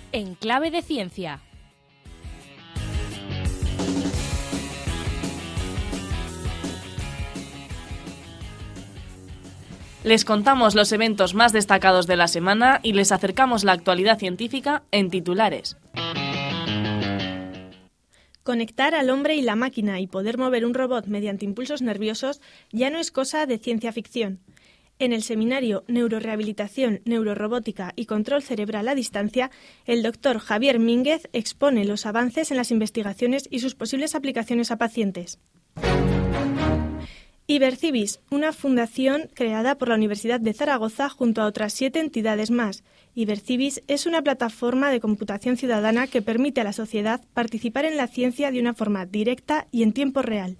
En Clave de Ciencia. Les contamos los eventos más destacados de la semana y les acercamos la actualidad científica en titulares. Conectar al hombre y la máquina y poder mover un robot mediante impulsos nerviosos ya no es cosa de ciencia ficción. En el seminario Neurorehabilitación, Neurorobótica y Control Cerebral a Distancia, el doctor Javier Mínguez expone los avances en las investigaciones y sus posibles aplicaciones a pacientes. Ibercibis, una fundación creada por la Universidad de Zaragoza junto a otras 7 entidades más. Ibercibis es una plataforma de computación ciudadana que permite a la sociedad participar en la ciencia de una forma directa y en tiempo real.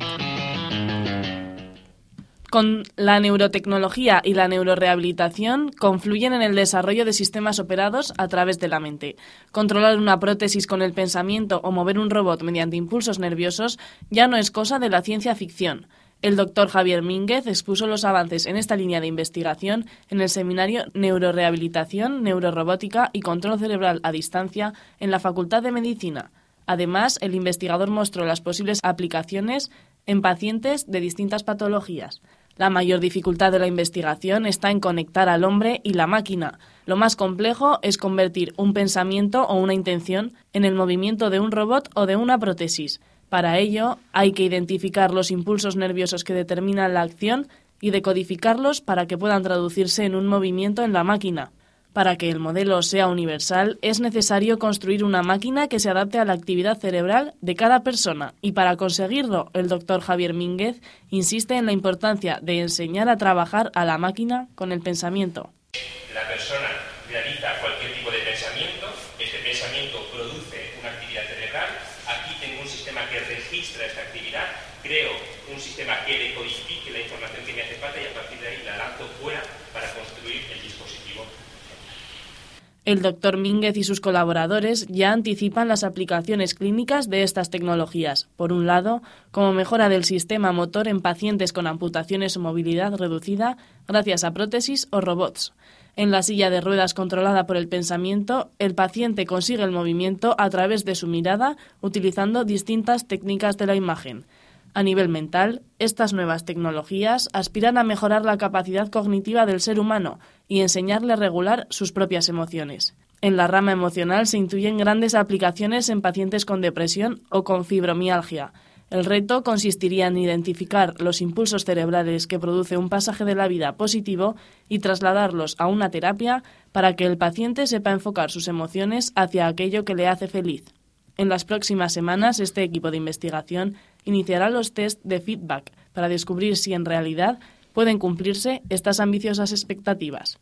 Con la neurotecnología y la neurorehabilitación confluyen en el desarrollo de sistemas operados a través de la mente. Controlar una prótesis con el pensamiento o mover un robot mediante impulsos nerviosos ya no es cosa de la ciencia ficción. El doctor Javier Mínguez expuso los avances en esta línea de investigación en el seminario Neurorehabilitación, Neurorobótica y Control Cerebral a Distancia en la Facultad de Medicina. Además, el investigador mostró las posibles aplicaciones en pacientes de distintas patologías. La mayor dificultad de la investigación está en conectar al hombre y la máquina. Lo más complejo es convertir un pensamiento o una intención en el movimiento de un robot o de una prótesis. Para ello, hay que identificar los impulsos nerviosos que determinan la acción y decodificarlos para que puedan traducirse en un movimiento en la máquina. Para que el modelo sea universal, es necesario construir una máquina que se adapte a la actividad cerebral de cada persona y para conseguirlo, el doctor Javier Mínguez insiste en la importancia de enseñar a trabajar a la máquina con el pensamiento. La persona realiza cualquier tipo de pensamiento, este pensamiento produce una actividad cerebral, aquí tengo un sistema que registra esta actividad, creo un sistema que decodifique la información que me hace falta y a partir de ahí la lanzo fuera para construir el dispositivo. El doctor Mínguez y sus colaboradores ya anticipan las aplicaciones clínicas de estas tecnologías. Por un lado, como mejora del sistema motor en pacientes con amputaciones o movilidad reducida gracias a prótesis o robots. En la silla de ruedas controlada por el pensamiento, el paciente consigue el movimiento a través de su mirada utilizando distintas técnicas de la imagen. A nivel mental, estas nuevas tecnologías aspiran a mejorar la capacidad cognitiva del ser humano y enseñarle a regular sus propias emociones. En la rama emocional se intuyen grandes aplicaciones en pacientes con depresión o con fibromialgia. El reto consistiría en identificar los impulsos cerebrales que produce un pasaje de la vida positivo y trasladarlos a una terapia para que el paciente sepa enfocar sus emociones hacia aquello que le hace feliz. En las próximas semanas, este equipo de investigación iniciará los test de feedback para descubrir si en realidad pueden cumplirse estas ambiciosas expectativas.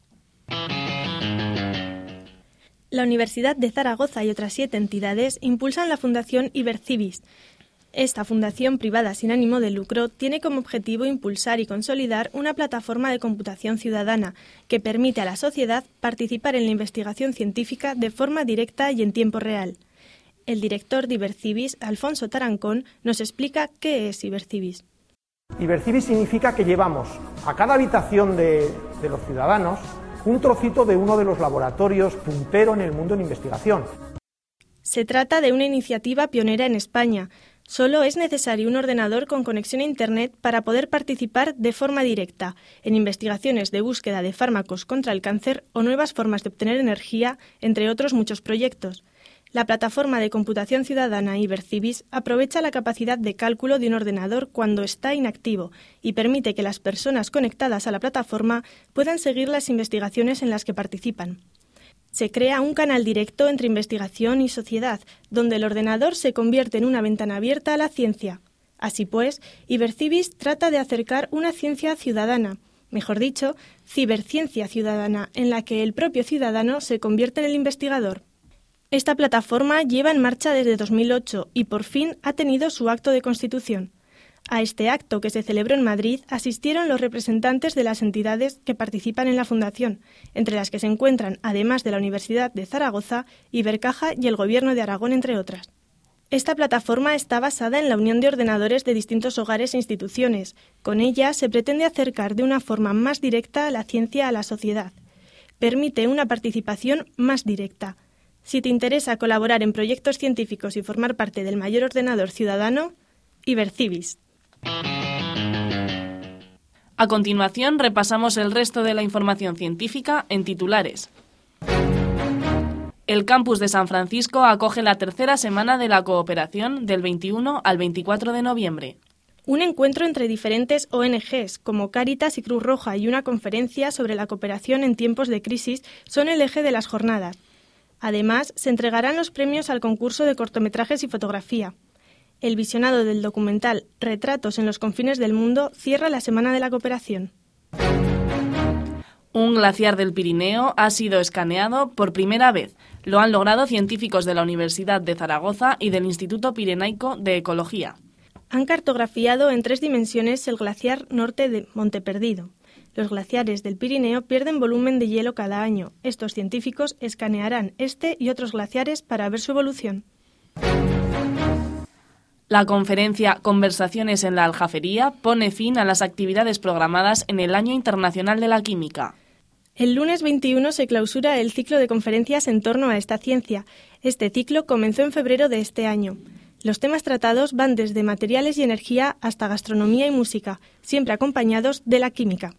La Universidad de Zaragoza y otras 7 entidades impulsan la Fundación Ibercibis. Esta fundación privada sin ánimo de lucro tiene como objetivo impulsar y consolidar una plataforma de computación ciudadana que permite a la sociedad participar en la investigación científica de forma directa y en tiempo real. El director de Ibercibis, Alfonso Tarancón, nos explica qué es Ibercibis. Ibercibis significa que llevamos a cada habitación de los ciudadanos un trocito de uno de los laboratorios puntero en el mundo en investigación. Se trata de una iniciativa pionera en España. Solo es necesario un ordenador con conexión a Internet para poder participar de forma directa en investigaciones de búsqueda de fármacos contra el cáncer o nuevas formas de obtener energía, entre otros muchos proyectos. La plataforma de computación ciudadana Ibercibis aprovecha la capacidad de cálculo de un ordenador cuando está inactivo y permite que las personas conectadas a la plataforma puedan seguir las investigaciones en las que participan. Se crea un canal directo entre investigación y sociedad, donde el ordenador se convierte en una ventana abierta a la ciencia. Así pues, Ibercibis trata de acercar una ciencia ciudadana, mejor dicho, ciberciencia ciudadana, en la que el propio ciudadano se convierte en el investigador. Esta plataforma lleva en marcha desde 2008 y por fin ha tenido su acto de constitución. A este acto, que se celebró en Madrid, asistieron los representantes de las entidades que participan en la fundación, entre las que se encuentran, además de la Universidad de Zaragoza, Ibercaja y el Gobierno de Aragón, entre otras. Esta plataforma está basada en la unión de ordenadores de distintos hogares e instituciones. Con ella se pretende acercar de una forma más directa la ciencia a la sociedad. Permite una participación más directa. Si te interesa colaborar en proyectos científicos y formar parte del mayor ordenador ciudadano, Ibercibis. A continuación, repasamos el resto de la información científica en titulares. El campus de San Francisco acoge la tercera semana de la cooperación del 21 al 24 de noviembre. Un encuentro entre diferentes ONGs como Cáritas y Cruz Roja y una conferencia sobre la cooperación en tiempos de crisis son el eje de las jornadas. Además, se entregarán los premios al concurso de cortometrajes y fotografía. El visionado del documental Retratos en los confines del mundo cierra la Semana de la Cooperación. Un glaciar del Pirineo ha sido escaneado por primera vez. Lo han logrado científicos de la Universidad de Zaragoza y del Instituto Pirenaico de Ecología. Han cartografiado en 3 dimensiones el glaciar norte de Monteperdido. Los glaciares del Pirineo pierden volumen de hielo cada año. Estos científicos escanearán este y otros glaciares para ver su evolución. La conferencia Conversaciones en la Aljafería pone fin a las actividades programadas en el Año Internacional de la Química. El lunes 21 se clausura el ciclo de conferencias en torno a esta ciencia. Este ciclo comenzó en febrero de este año. Los temas tratados van desde materiales y energía hasta gastronomía y música, siempre acompañados de la química.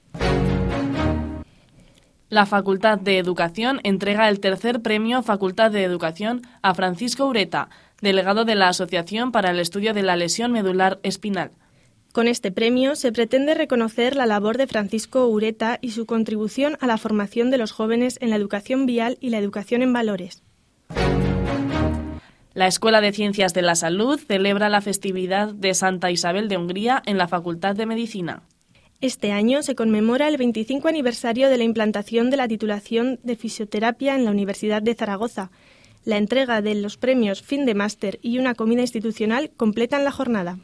La Facultad de Educación entrega el tercer premio Facultad de Educación a Francisco Ureta, delegado de la Asociación para el Estudio de la Lesión Medular Espinal. Con este premio se pretende reconocer la labor de Francisco Ureta y su contribución a la formación de los jóvenes en la educación vial y la educación en valores. La Escuela de Ciencias de la Salud celebra la festividad de Santa Isabel de Hungría en la Facultad de Medicina. Este año se conmemora el 25 aniversario de la implantación de la titulación de fisioterapia en la Universidad de Zaragoza. La entrega de los premios fin de máster y una comida institucional completan la jornada.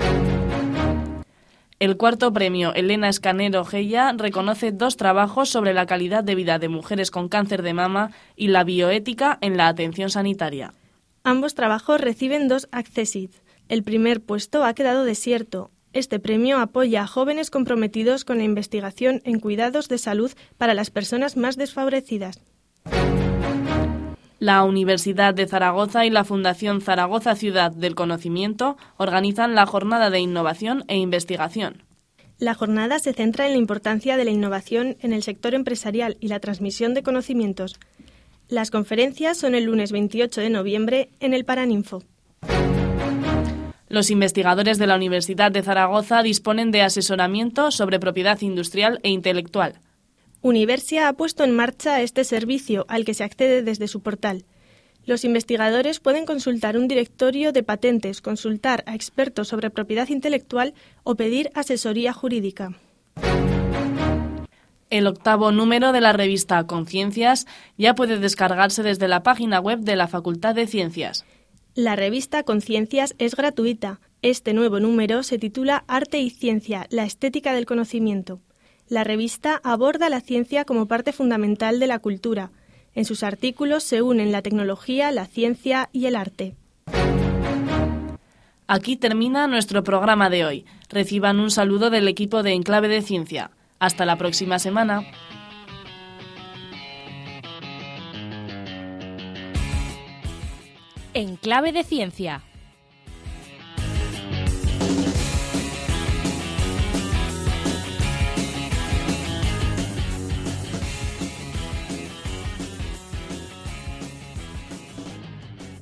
El cuarto premio Elena Escanero Geya reconoce 2 trabajos sobre la calidad de vida de mujeres con cáncer de mama y la bioética en la atención sanitaria. Ambos trabajos reciben 2 Accessit. El primer puesto ha quedado desierto. Este premio apoya a jóvenes comprometidos con la investigación en cuidados de salud para las personas más desfavorecidas. La Universidad de Zaragoza y la Fundación Zaragoza Ciudad del Conocimiento organizan la Jornada de Innovación e Investigación. La jornada se centra en la importancia de la innovación en el sector empresarial y la transmisión de conocimientos. Las conferencias son el lunes 28 de noviembre en el Paraninfo. Los investigadores de la Universidad de Zaragoza disponen de asesoramiento sobre propiedad industrial e intelectual. Universia ha puesto en marcha este servicio al que se accede desde su portal. Los investigadores pueden consultar un directorio de patentes, consultar a expertos sobre propiedad intelectual o pedir asesoría jurídica. El 8º número de la revista Conciencias ya puede descargarse desde la página web de la Facultad de Ciencias. La revista Conciencias es gratuita. Este nuevo número se titula Arte y Ciencia, la estética del conocimiento. La revista aborda la ciencia como parte fundamental de la cultura. En sus artículos se unen la tecnología, la ciencia y el arte. Aquí termina nuestro programa de hoy. Reciban un saludo del equipo de Enclave de Ciencia. Hasta la próxima semana. Enclave de Ciencia.